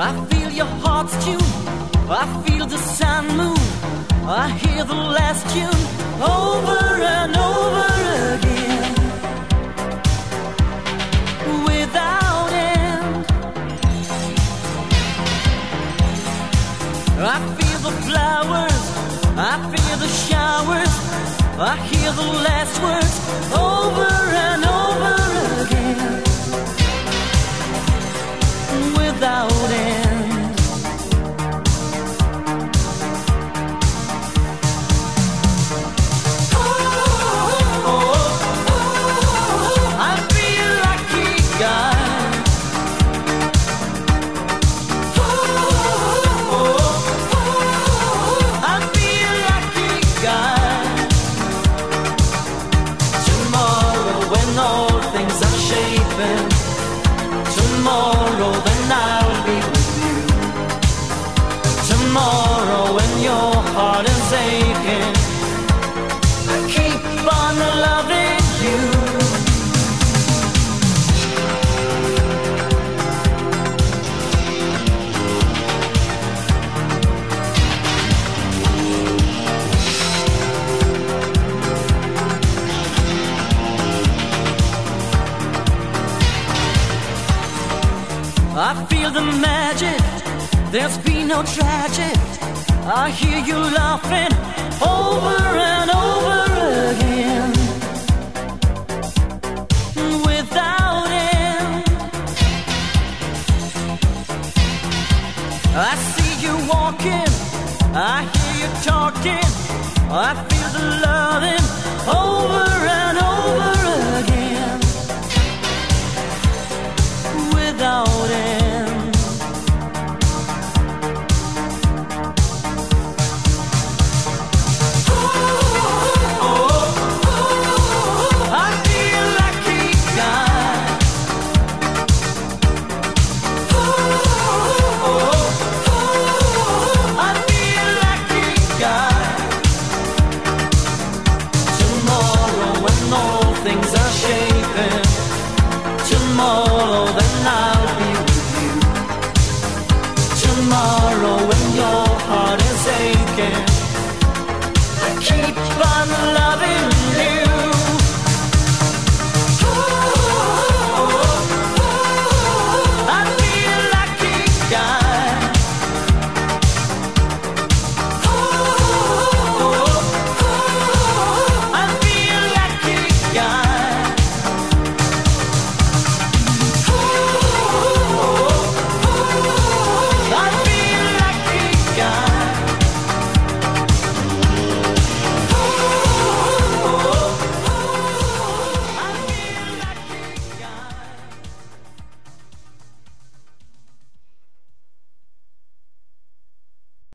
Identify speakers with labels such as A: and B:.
A: I feel your heart's tune, I feel the sun moon, I hear the last tune over and over again, without end. I feel the flowers, I feel the showers, I hear the last words over and over again, without end. Tomorrow, then I'll be with you. Tomorrow, when your heart is aching, I keep on loving you. I feel the magic, there's been no tragic. I hear you laughing over and over again, without end. I see you walking, I hear you talking, I feel the loving over and over again, without end. Tomorrow, then I'll be with you. Tomorrow, when your heart is aching, I keep on